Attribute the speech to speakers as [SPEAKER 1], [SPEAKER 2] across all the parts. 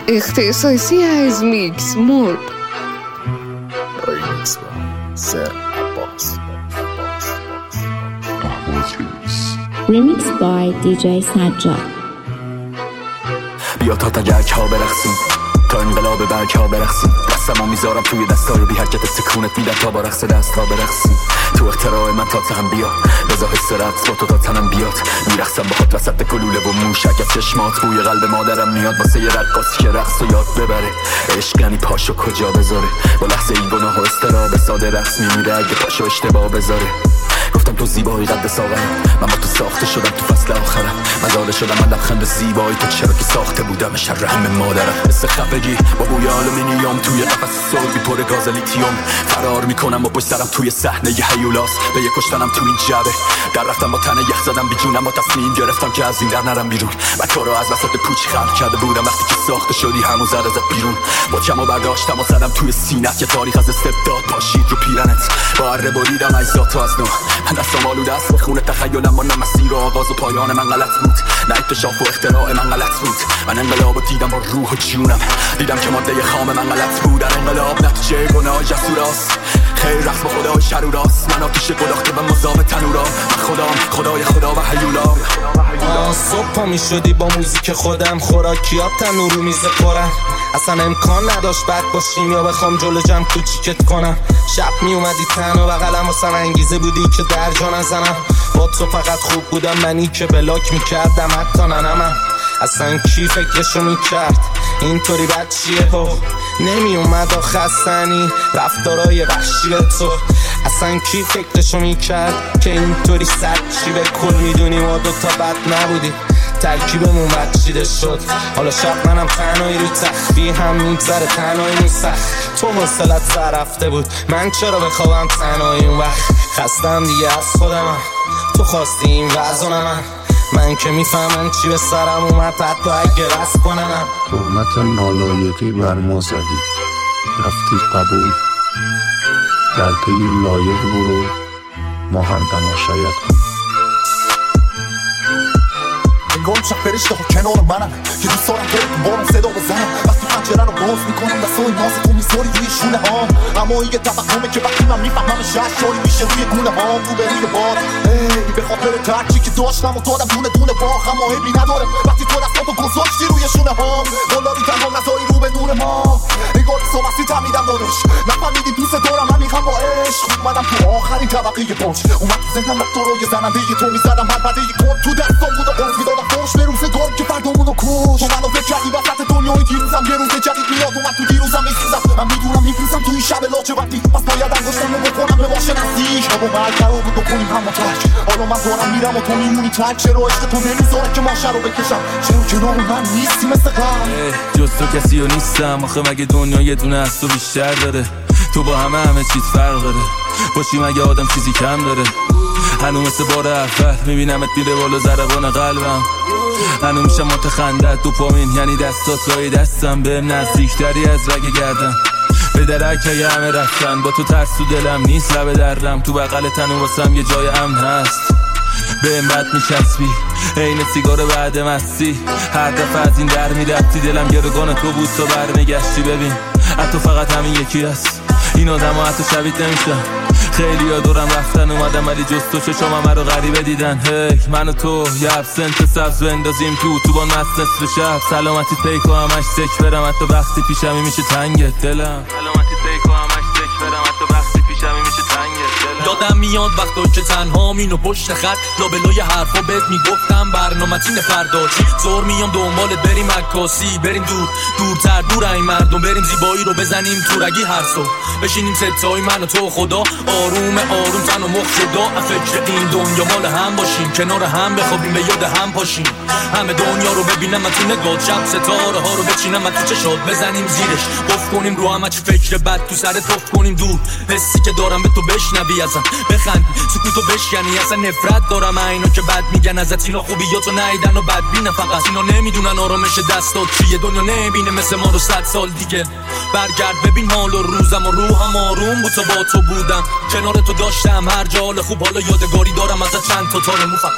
[SPEAKER 1] اختصاصی از میکس مود
[SPEAKER 2] ریمیکس با سر عباس
[SPEAKER 3] Remix by DJ Sajjad.
[SPEAKER 4] بیا تا تگرک ها برقصیم، تا انقلاب برگ ها برقصیم. دستمو میذارم توی دستای بی حرکت سکونت میدم تا با رقص دست ها برقصیم. تو اختراع من تا تهم بیا، بزا حس رقص با تو تا تنم بیاد. میرقصم باهات وسط گلوله و موشک از چشمات. بوی قلب مادرم میاد واسه یه رقاصی که رقص و یاد ببره. عشق یعنی پاشو کجا بذاره، با لحظه این گناه و استراب ساده رقص میمیره اگه پاشو اشتباه بذاره. گفتم تو زیبایی قد ساغرم، من با تو ساخته شدم تو فصل آخرم. مزاله شدم من لبخند زیبایی تو چرا که ساخته بودم شر همه مادرم. مثل خفگی با بوی آلومینیوم توی قفس سربی پر گاز لیتیوم. فرار میکنم با پشت سرم توی صحنه ی هیولاس. به یه کشتنم تو این جبه در رفتم با تنه یخ زدم بیجونم و تصمیم گرفتم که از این در نرم بیرون. من تو رو از وسط پوچ خلق کرده بودم وقتی که ساخته شدی همون زد ازت بیرون. با چمو برداشتم و زدم توی سینت. یه تاریخ از استبداد پاشید رو پیرنت. با اره بریدم اجزاتو از نو. من دستم آلوده است بخونه تخیلم و نه مسیر آغاز و پایان من غلط بود، نه اکتشاف و اختراع من غلط بود. من انقلابو دیدم با روح و جونم، دیدم که ماده خام من غلط بود. در انقلاب نتیجه گناه جسوراست، خیر رقص با خدای شروراست. من آتیش گداخته و مذاب تنورا، من خدام خدای خدا و هیولا.
[SPEAKER 5] صبح پا می شدی با موزیک خودم، خوراکیات تنور رو میز خورم. اصلا امکان نداشت بد باشیم یا بخوام جلو جمع کوچیکت کنم. شب می اومدی تنها و قلم واسم انگیزه بودی که در جا نزنم. با تو فقط خوب بودم، منی که بلاک میکردم حتی ننمم. اصلا کی فکرشو میکرد اینطوری بد چیه ها؟ نمی اومد آخستنی رفتارای وحشی تو. اصلا کی فکرشو میکرد که اینطوری سد چی به کل میدونی ما دوتا بد نبودی. ترکیبمون بد چیده شد، حالا شب منم تنهایی رو تخفی هم میگذره تنهایی سخت. تو حوصلت سر رفته بود، من چرا بخوابم تنهایی اون وقت. خستم دیگه از خودمم، تو خواستی این وزنم. من که میفهمم چی به سرم اومد حتی اگه رست کنم.
[SPEAKER 2] تهمت نالایقی بر ما زدی، رفتی قبول در پی لایق برو، ما هم تماشایت کن.
[SPEAKER 6] انگار شب فرشته ها کنار منم که دوست دارم برد بارم صدا بزنم. وقتی پنجره رو باز میکنم دستای ناز تو میذاری روی شونه هام. اما این توهمه که وقتی من میفهمم شاری میشه روی گونه هام. رو برید باد به خاطر ترکی که داشتم و دادم دونه دونه باخ. اما عیبی نداره وقتی تو دستاتو گذاشتی روی شونه هام. قلابی تنها نزایی رو به نور ما. انگار سومستی تمیدم دارش نفهمیدی دوست دارم همیخم با عشق. اومدم تو آخرین طبقه پاش، اومد تو ذهنم تو رو یه زننده تو میزدم هر بده یه کن تو دستام بود و قرص میدادم خوش به روزگار که فردامونو کش. تو منو فکر کردی وسط دنیای دیروزم یه روز جدید میاد. اومد تو دیروزم میسوزم، من میدونم میفروزم تو این شب لاچه وقتی پس باید انگشتم رو بکنم به باشه نزدیک. با مرگ قرار بود بکنیم همه ترک، حالا من دارم میرم و تو میمونی ترک. چرا عشق تو نمیذاره که ماشه رو بکشم؟ چرا کنار من نیستی مثل قبل؟
[SPEAKER 7] جز تو کسی رو نیستم آخه، مگه دنیا یه دونه از تو بیشتر داره؟ تو با همه چیز فرق داره، باشی مگه آدم چیزی کم داره؟ هنو مثل بار اول میبینمت میره بالا ضربان قلبم. هنو میشم متخندت دوپامین یعنی دستات لای دستم. بهم نزدیکتری از رگ گردم به درک همه رفتن. با تو ترس تو دلم نیست لب دردم. تو بغل تنو واسم یه جای امن هست. بهم بد میچسبی عین سیگار بعد مستی. هر دفعه از این در میرفتی دلم گرگان تو بود تو برمیگشتی. ببین حتی فقط همین یکی هست، این آدم ها حتی شبیت نمیشن. خیلی ها دورم رفتن اومدم ولی جز تو چشام همه رو غریبه دیدن. هی من و تو یه ابسنت سبز بندازیم تو بان مست نصف شب. سلامتی پیکو همش سک برم حتی وقتی پیشمی میشه تنگت دلم. سلامتی پیکو همش سک برم حتی وقتی پیشمی میشه تنگت دلم.
[SPEAKER 8] یادم میاد وقتا که تنها مینو پشت خط لابلای حرفا بهت میگفتم برنامه تین فردا چی. زور میام دنبالت بریم عکاسی، بریم دورتر دور این مردم. بریم زیبایی رو بزنیم تو رگی هر صبح، بشینیم ستای من و تو خدا. آروم تن و مخ شدا فکر این دنیا مال هم باشیم، کنار هم بخوابیم به یاد هم پاشیم. همه دنیا رو ببینم من تو نگاه، شب ستاره ها رو بچینم من تو چشات. بزنیم زیرش قفل کنیم رو همه چی فکر بد تو سرت قفل کنیم دور. حسی که دارم به تو بشنوی ازم بخندی سکوتو بشکنی. اصلا نفرت دارم اینا که بد میگن ازت. اینا خوبیاتو نیدن و بد بینن فقط. اینا نمیدونن آرامش دستات چیه، دنیا نمیبینه مثل ما رو 100 سال دیگه. برگرد ببین حال و روزم و روحم آروم بود تا با تو بودم. کنار تو داشتم هر جا حال خوب، حالا یادگاری دارم ازت چند تا تارمو فقط.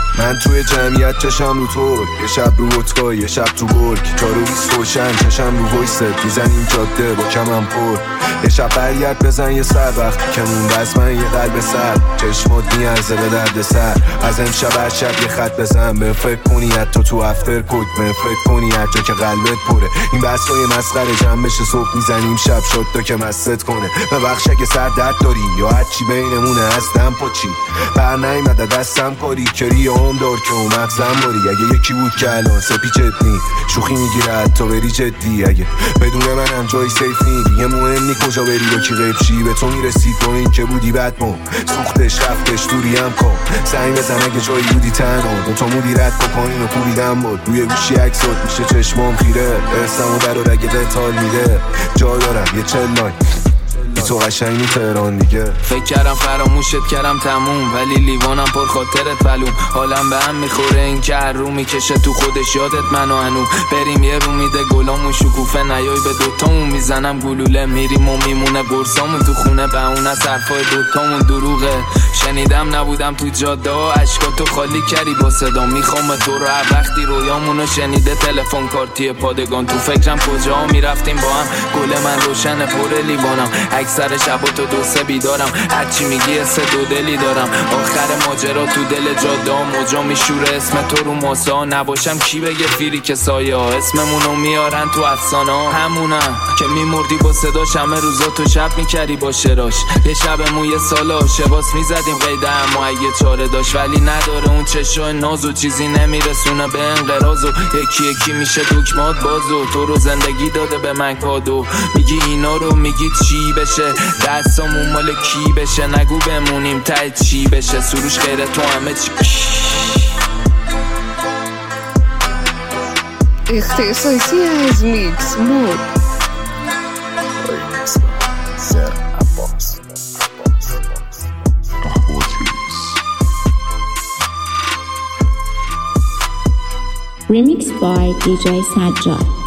[SPEAKER 1] من توی جمعیت چشم رو تو، یه شب رو ودکا یه شب تو گرگ، تارو 20 روشن چشم رو وایست، میزنیم جاده با کمم پر. یه شب برگرد بزن یه سر وقتی که مونده از من یه قلب سر، چشمات میارزه به درد سر. از امشب هر شب یه خط بزن، به فکر کنی حتی تو افتر کد، به فکر کنی هر جا که قلبت پره. این بحثای مسخره جمع بشه صبح میزنیم شب شد تا که مست کنه. ببخش اگه سر درد داری یا هرچی بینمونه از دم پاچی، بر نیمده دستم کاری کری هم دار که اون مغزم باری. اگه یکی بود که الان سپیچت نی شوخی میگیره حتی بری جدی، اگه بدون منم جای سیف نی دیگه مهم نی کجا بری با کی غیب شی. به تو میرسید تو این که بودی بدمون سوختش رفتش دوری هم کن، زنگ بزن اگه جایی بودی تنها. دو تا مودی رد کوکائین و کوبیدم بود روی گوشی عکسات میشه چشمام خیره، ارسم و در و رگه دتال میده جا دارم یه چلای بی تو قشنگی تهران دیگه.
[SPEAKER 8] فکر کردم فراموشت کردم تموم، ولی لیوانم پر خاطرت بلوم. حالم به هم میخوره این که هر رو میکشه تو خودش یادت منو هنو. بریم یه رو میده گلامون شکوفه نیای به دوتامون میزنم گلوله، میریم و میمونه برسامون تو خونه به اون از حرفای دوتامون دروغه. شنیدم نبودم تو جاده ها عشقاتو خالی کردی با صدا، میخوام تو رو هر وقتی رویامونو شنیده تلفن کارتی پادگان. تو فکرم کجا میرفتیم با هم، گل من روشن پر لیوانم، اکثر شبا تو دو سه بیدارم، هرچی میگی سه دو دلی دارم. آخر ماجرا تو دل جاده ها موجا میشوره اسم تو رو ماسا، نباشم کی بگه فیری که سایه ها اسممونو میارن تو افسانه ها. همونم که میمردی با صداش، همه روزا تو شب میکردی با شراش. یه شب موی سال آشباس میزدیم قیده اما اگه چاره داشت، ولی نداره اون چشای نازو چیزی نمیرسونه به انقراض. و یکی یکی میشه دکمات بازو، تو رو زندگی داده به من کادو. میگی اینا رو میگی چی بشه، دستامون مال کی بشه، نگو بمونیم ته چی بشه، سروش غیر تو همه چی.
[SPEAKER 9] اختصاصی از میکس مود
[SPEAKER 3] Remixed by DJ Sajjad.